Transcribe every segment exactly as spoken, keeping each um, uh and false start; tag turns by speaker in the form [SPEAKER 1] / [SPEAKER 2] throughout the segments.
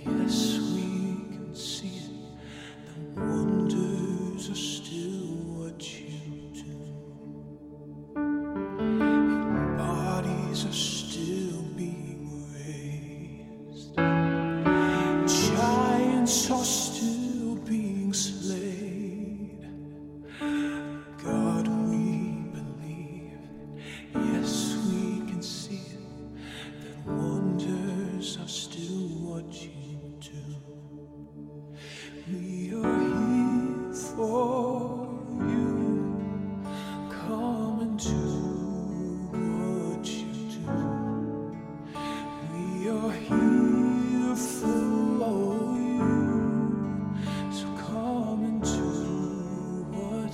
[SPEAKER 1] Yes, we can see it. The wonders are still what you do. And bodies are still being raised. Giants are still being slain. God, we believe. Yes, we can see it. That wonders are still what you do. We are here for you. Come and do what you do. We are here for you. So come and do what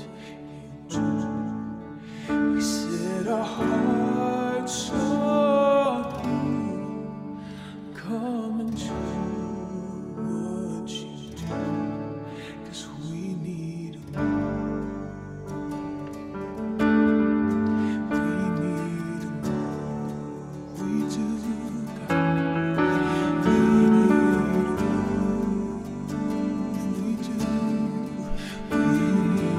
[SPEAKER 1] you do. We set our hearts on you. Come and do what you do, 'cause we need a move. We need a move. We do, God. We need a move. We do. We need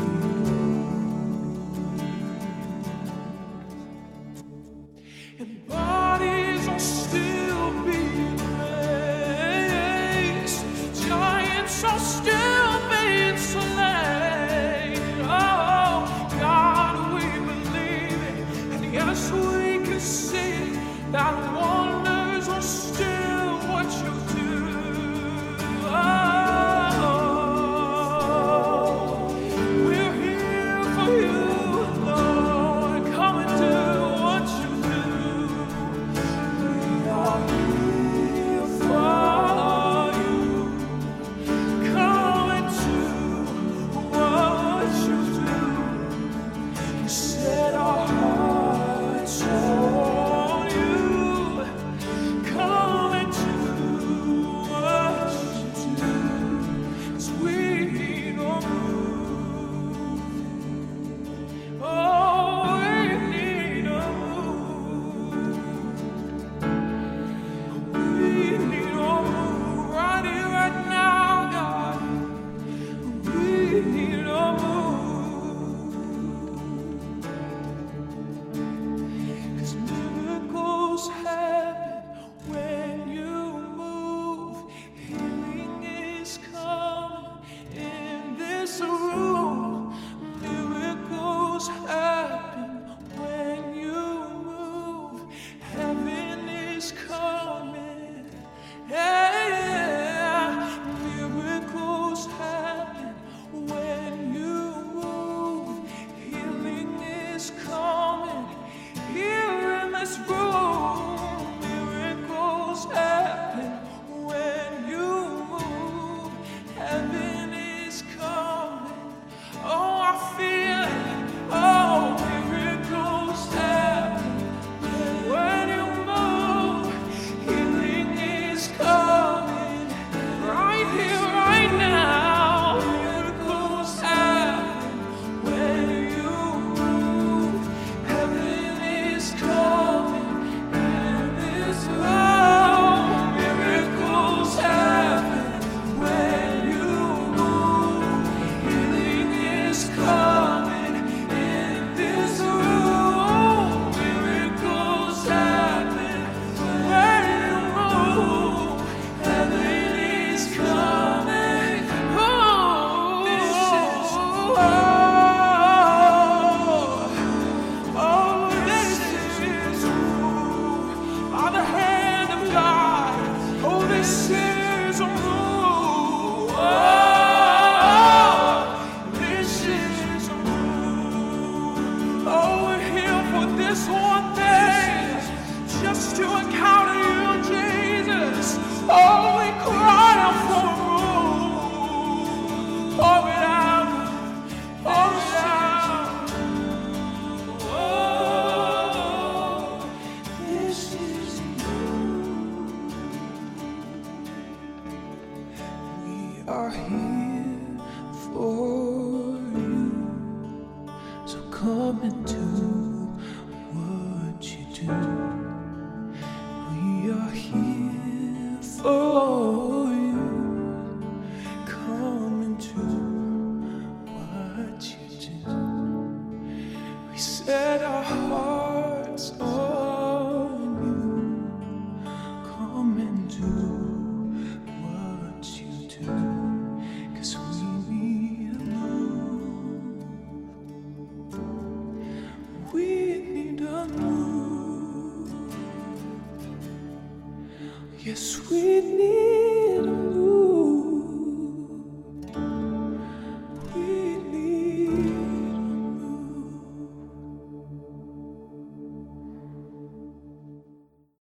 [SPEAKER 1] a move. And bodies are still being raised. Giants are still being slain. Oh, God, we believe it. And yes, we can see that wonders are still what you do. Oh, we're here for you, Lord. Come and do what you do. We are here for you. Come and do what you do. You set our hearts on you. Come and do what you do. 'Cause we need a move. Oh, we need a move. We need a move right here, right now, God. We need a move. 'Cause miracles happen when you move. Healing is coming in this room. Miracles happen when you move. Heaven is coming. Yeah. Miracles happen when you move. Healing is coming here in this room. Miracles happen when you move. Heaven is coming. Oh, I feel it. Oh, miracles happen when you move. Healing is coming right here, right now. Miracles happen when you move. Heaven is coming in this room. Miracles happen when you move. Healing is coming in this room. Miracles happen when you move. Heaven is coming. Oh, this is oh, oh, this is by the hand of God. Oh, this is a move. Oh, this is a move. Oh, we're here for this one day, just to encounter you, Jesus. Oh, we cry out for a move. Pour it out, pour it out. Oh, this is a move. We are here for you. So come and do what you do. We are here for you. and do what you do, 'cause we need a move. We need a move. Yes, we need